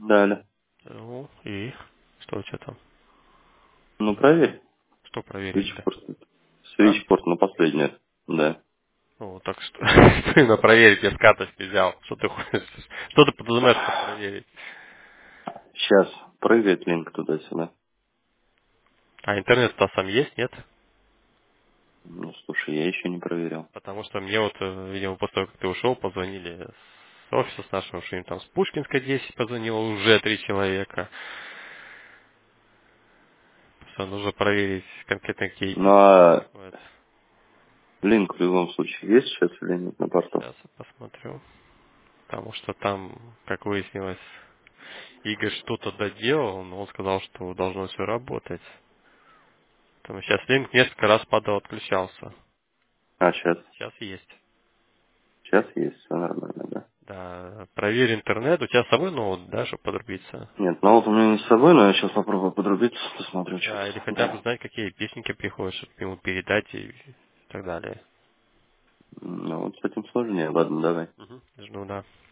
Далее. Ну, и что у тебя там? Ну, проверь. Что проверить-то? Свитчпорт. А? Свитчпорт на последнее. Да. Ну, так что, что именно проверить, я с карточки взял. Что ты хочешь? Что ты подразумеваешь под проверить? Сейчас прыгает линк туда-сюда. А интернет-то сам есть, нет? Ну, слушай, я еще не проверял. Потому что мне вот, видимо, после того, как ты ушел, позвонили с офиса с нашего, что им там с Пушкинской 10 позвонило уже 3 человека. Что нужно проверить конкретно, какие Ну, IP а происходят. линк в любом случае есть сейчас или нет на портал? Сейчас я посмотрю. Потому что там, как выяснилось, Игорь что-то доделал, но он сказал, что должно все работать. Там сейчас линк несколько раз падал, отключался. А, сейчас. Сейчас есть. Сейчас есть, все нормально, да? Да, проверь интернет. У тебя с собой ноут, да, чтобы подрубиться? Нет, ну вот у меня не с собой, но я сейчас попробую подрубиться, посмотрю Да, или что-то. хотя бы Да. знать, какие песенки приходят, чтобы ему передать и так далее. Ну, вот с этим сложнее. Ладно, давай. Угу. Жду, да.